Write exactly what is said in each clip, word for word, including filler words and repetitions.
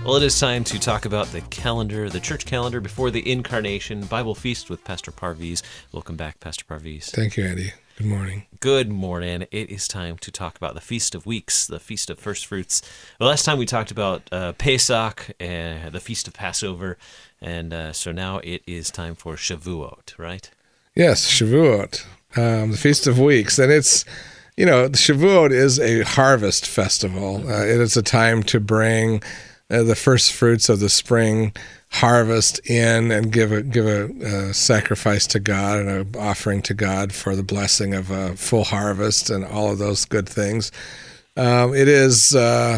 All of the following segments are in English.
Well, it is time to talk about the calendar, the church calendar before the Incarnation, Bible Feast with Pastor Parviz. Welcome back, Pastor Parviz. Thank you, Andy. Good morning. Good morning. It is time to talk about the Feast of Weeks, the Feast of First Fruits. The last time we talked about uh, Pesach, uh, the Feast of Passover, and uh, so now it is time for Shavuot, right? Yes, Shavuot, um, the Feast of Weeks. And it's, you know, Shavuot is a harvest festival. Uh, it is a time to bring uh, the first fruits of the spring harvest in and give a give a, a sacrifice to God and an offering to God for the blessing of a full harvest and all of those good things. Um, it is uh,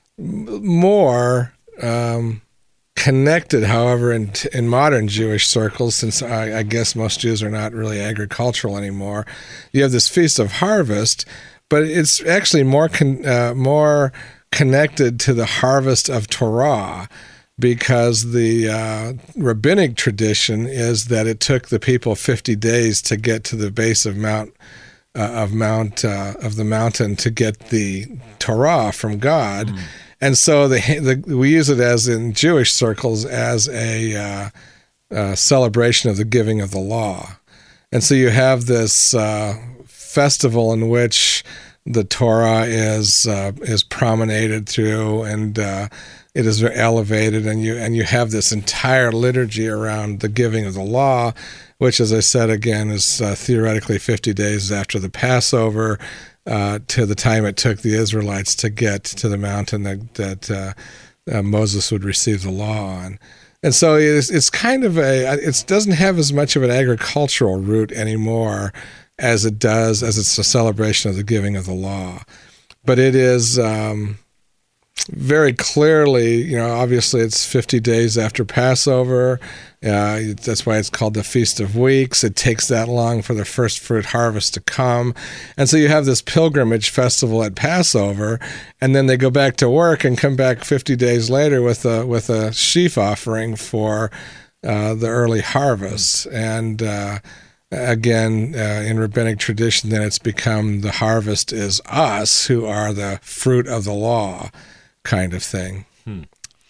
more um, connected, however, in in modern Jewish circles, since I, I guess most Jews are not really agricultural anymore. You have this Feast of Harvest, but it's actually more con- uh, more connected to the harvest of Torah, because the uh, rabbinic tradition is that it took the people fifty days to get to the base of Mount uh, of Mount uh, of the mountain to get the Torah from God, mm. and so the, the we use it as in Jewish circles as a uh, uh, celebration of the giving of the law, and so you have this uh, festival in which the Torah is uh, is promenaded through, and uh, it is very elevated, and you and you have this entire liturgy around the giving of the law, which, as I said again, is uh, theoretically fifty days after the Passover, uh, to the time it took the Israelites to get to the mountain that that uh, uh, Moses would receive the law on. And so it's it's kind of a it doesn't have as much of an agricultural root anymore as it does, as it's a celebration of the giving of the law. But it is um, very clearly, you know, obviously it's fifty days after Passover. Uh, that's why it's called the Feast of Weeks. It takes that long for the first fruit harvest to come. And so you have this pilgrimage festival at Passover, and then they go back to work and come back fifty days later with a, with a sheaf offering for uh, the early harvest. And uh Again, uh, in rabbinic tradition, then it's become the harvest is us, who are the fruit of the law, kind of thing. Hmm.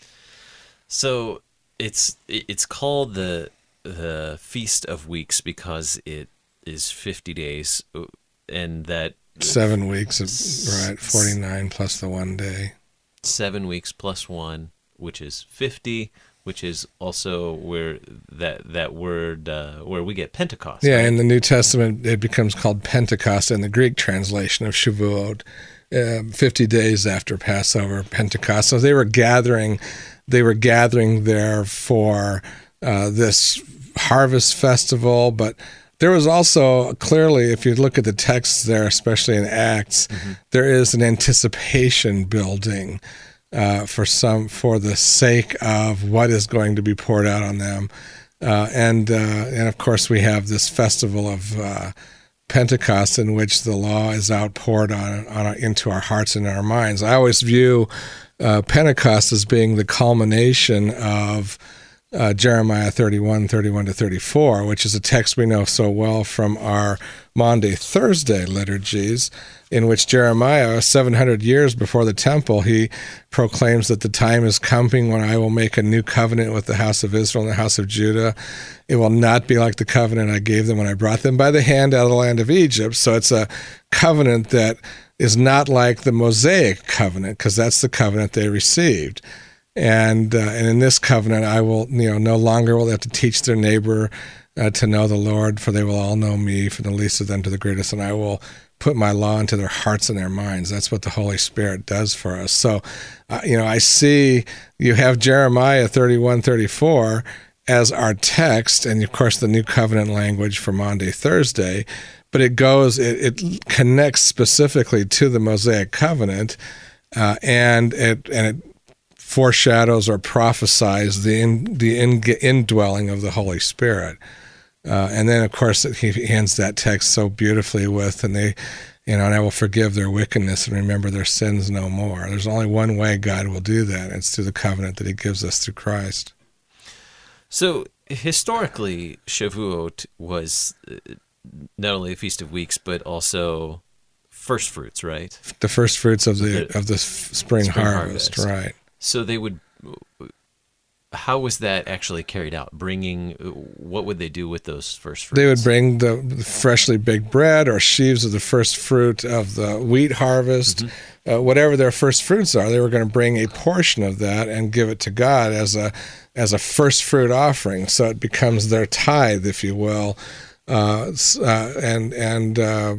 So it's it's called the the Feast of Weeks because it is fifty days, and that seven weeks, of, right? Forty-nine plus the one day. Seven weeks plus one, which is fifty. Which is also where that that word uh, where we get Pentecost. Yeah, right? In the New Testament, it becomes called Pentecost in the Greek translation of Shavuot, uh, fifty days after Passover, Pentecost. So they were gathering, they were gathering there for uh, this harvest festival. But there was also clearly, if you look at the texts there, especially in Acts, mm-hmm. there is an anticipation building. Uh, for some, for the sake of what is going to be poured out on them, uh, and uh, and of course we have this festival of uh, Pentecost in which the law is outpoured on, on our, into our hearts and our minds. I always view uh, Pentecost as being the culmination of uh, Jeremiah thirty-one, thirty-one to thirty-four, which is a text we know so well from our Maundy Thursday liturgies, in which Jeremiah, seven hundred years before the temple, he proclaims that the time is coming when I will make a new covenant with the house of Israel and the house of Judah. It will not be like the covenant I gave them when I brought them by the hand out of the land of Egypt. So it's a covenant that is not like the Mosaic covenant, because that's the covenant they received. And uh, and in this covenant, I will, you know, no longer will they have to teach their neighbor uh, to know the Lord, for they will all know me, from the least of them to the greatest, and I will put my law into their hearts and their minds. That's what the Holy Spirit does for us. So, uh, you know, I see you have Jeremiah thirty-one, thirty-four as our text, and of course the New Covenant language for Maundy Thursday, but it goes, it, it connects specifically to the Mosaic covenant, uh, and it and it foreshadows or prophesies the in, the in, indwelling of the Holy Spirit. Uh, and then, of course, he ends that text so beautifully with, and they, you know, and I will forgive their wickedness and remember their sins no more. There's only one way God will do that, and it's through the covenant that he gives us through Christ. So, historically, Shavuot was not only a Feast of Weeks, but also first fruits, right? The first fruits of the, the of the spring, spring harvest, harvest, right. So they would how was that actually carried out? Bringing, what would they do with those first fruits? They would bring the freshly baked bread or sheaves of the first fruit of the wheat harvest, mm-hmm. uh, whatever their first fruits are. They were going to bring a portion of that and give it to God as a as a first fruit offering. So it becomes their tithe, if you will, uh, uh, and and uh,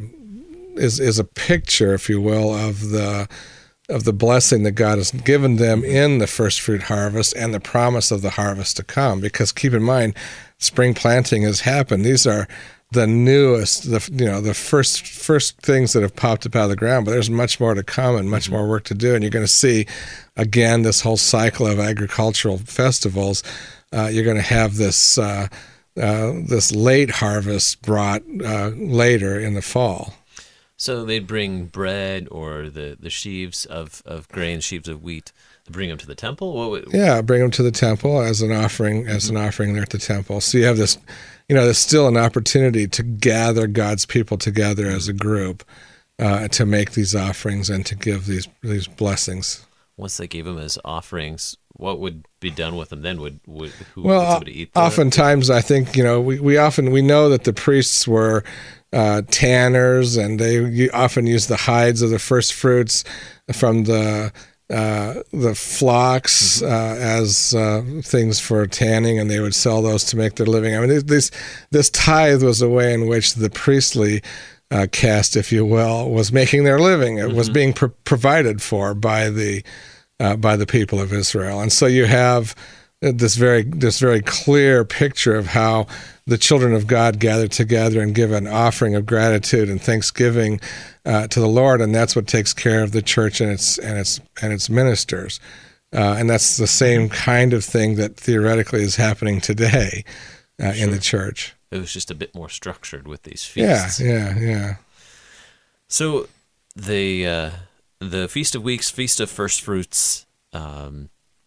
is is a picture, if you will, of the. of the blessing that God has given them in the first fruit harvest and the promise of the harvest to come. Because keep in mind, spring planting has happened. These are the newest, the you know, the first first things that have popped up out of the ground, but there's much more to come and much more work to do. And you're going to see, again, this whole cycle of agricultural festivals. Uh, you're going to have this uh, uh, this late harvest brought uh, later in the fall. So they'd bring bread or the, the sheaves of, of grain, sheaves of wheat, bring them to the temple? What would, yeah, bring them to the temple as an offering, as mm-hmm. an offering there at the temple. So you have this, you know, there's still an opportunity to gather God's people together as a group uh, to make these offerings and to give these these blessings. Once they gave them as offerings, what would be done with them then? Would, would who well, would somebody eat them? Oftentimes, I think, you know, we, we often, we know that the priests were Uh, tanners, and they often use the hides of the first fruits from the uh, the flocks uh, as uh, things for tanning, and they would sell those to make their living. I mean, this this tithe was a way in which the priestly uh, caste, if you will, was making their living. It mm-hmm. was being pro- provided for by the uh, by the people of Israel, and so you have this very this very clear picture of how the children of God gather together and give an offering of gratitude and thanksgiving uh, to the Lord, and that's what takes care of the church and its and its and its ministers. Uh, and that's the same kind of thing that theoretically is happening today uh, sure. in the church. It was just a bit more structured with these feasts. Yeah, yeah, yeah. So the uh, the Feast of Weeks, Feast of First Fruits. Um,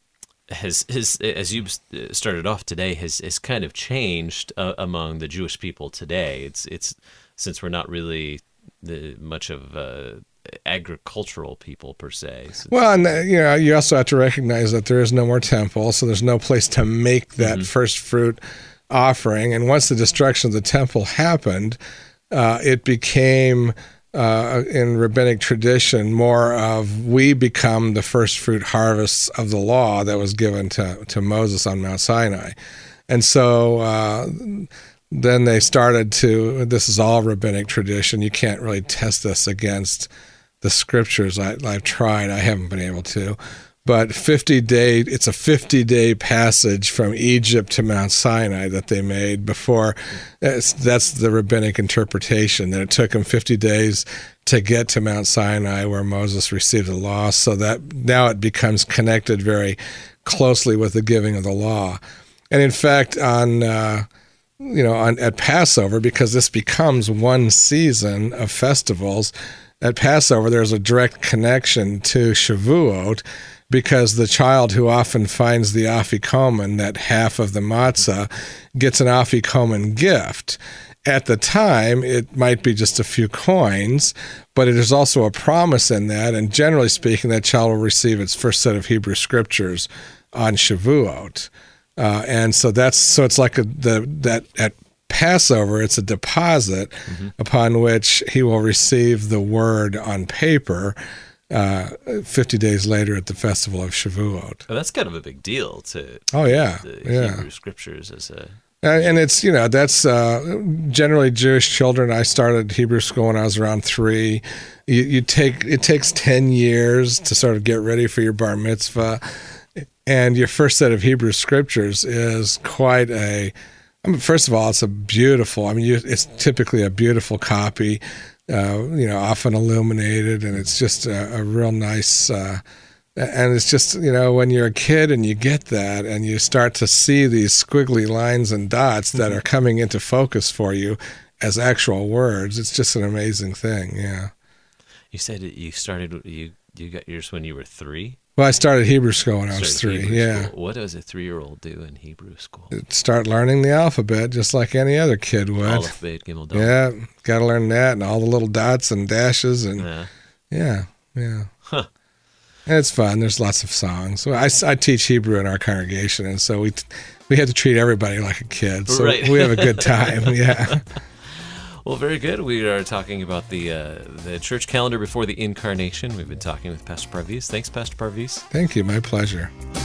has has as you started off today has has kind of changed uh, among the Jewish people today. It's it's since we're not really the, much of uh, agricultural people per se. So well, and uh, you know, you also have to recognize that there is no more temple, so there's no place to make that mm-hmm. first fruit offering. And once the destruction of the temple happened, uh, it became. Uh, in rabbinic tradition, more of we become the first fruit harvests of the law that was given to, to Moses on Mount Sinai. And so uh, then they started to, this is all rabbinic tradition. You can't really test this against the scriptures. I, I've tried. I haven't been able to. But fifty day, it's a fifty day passage from Egypt to Mount Sinai that they made before. That's, that's the rabbinic interpretation, that it took them fifty days to get to Mount Sinai where Moses received the law, so that now it becomes connected very closely with the giving of the law. And in fact, on uh, you know, on at Passover, because this becomes one season of festivals, at Passover there's a direct connection to Shavuot, because the child who often finds the afikomen, that half of the matzah, gets an afikomen gift. At the time, it might be just a few coins, but it is also a promise in that, and generally speaking, that child will receive its first set of Hebrew scriptures on Shavuot. Uh, and so that's so it's like a, the that at Passover, it's a deposit mm-hmm. upon which he will receive the word on paper uh, fifty days later at the festival of Shavuot. Oh, that's kind of a big deal to oh yeah the yeah. Hebrew scriptures as a uh, and it's you know that's uh, generally Jewish children. I started Hebrew school when I was around three. You, you take it takes ten years to sort of get ready for your bar mitzvah, and your first set of Hebrew scriptures is quite a. I mean, first of all, it's a beautiful. I mean, you, it's typically a beautiful copy. Uh, you know, often illuminated, and it's just a, a real nice, uh, and it's just, you know, when you're a kid and you get that and you start to see these squiggly lines and dots that are coming into focus for you as actual words, it's just an amazing thing, yeah. You said you started, you, you got yours when you were three? Well, I started Hebrew school when I was three, Hebrew yeah. School. What does a three-year-old do in Hebrew school? Start learning the alphabet just like any other kid would. Aleph, Bet, Gimel, Dal. Yeah, got to learn that and all the little dots and dashes and yeah, yeah, yeah. Huh. And it's fun. There's lots of songs. So I, I teach Hebrew in our congregation, and so we we have to treat everybody like a kid. So Right. we have a good time. Yeah. Well, very good. We are talking about the uh, the church calendar before the incarnation. We've been talking with Pastor Parviz. Thanks, Pastor Parviz. Thank you. My pleasure.